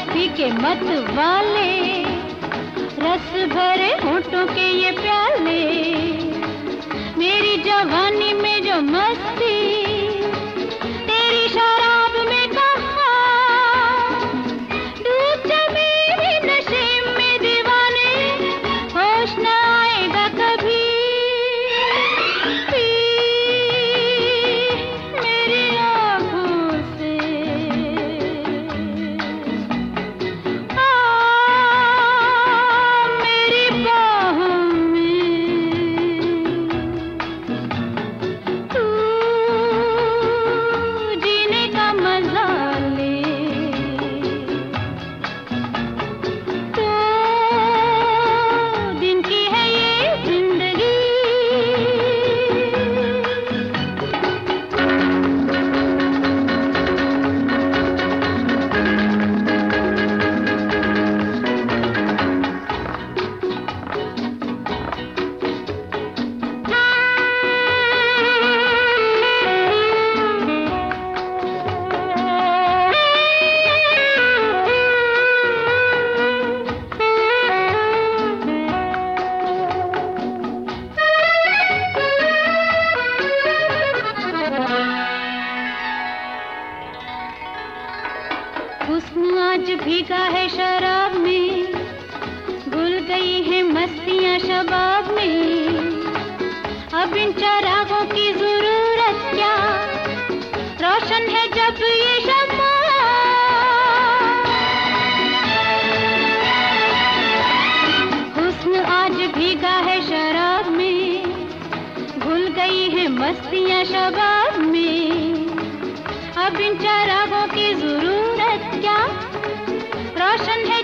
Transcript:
फीके मत वाले, रस भरे होठों के ये प्याले, मेरी जवानी में जो मस्ती तेरी शराब में कहाँ, डूब जा मेरे नशे में दीवाने, होश न आएगा कभी। पी मेरी आँखों से आ मेरी बाहों में, तू जीने का मजा ले, तो दिन की है ये जिंदगी। हुस्न आज भीगा है शराब में, भूल गई है मस्तियाँ शबाब में, अब इन चरागों की जरूरत क्या, रोशन है जब ये शमा। हुस्न आज भीगा है शराब में, भूल गई है मस्तियाँ शबाब में, अब इन चरागों की जरूरत क्या, रोशन है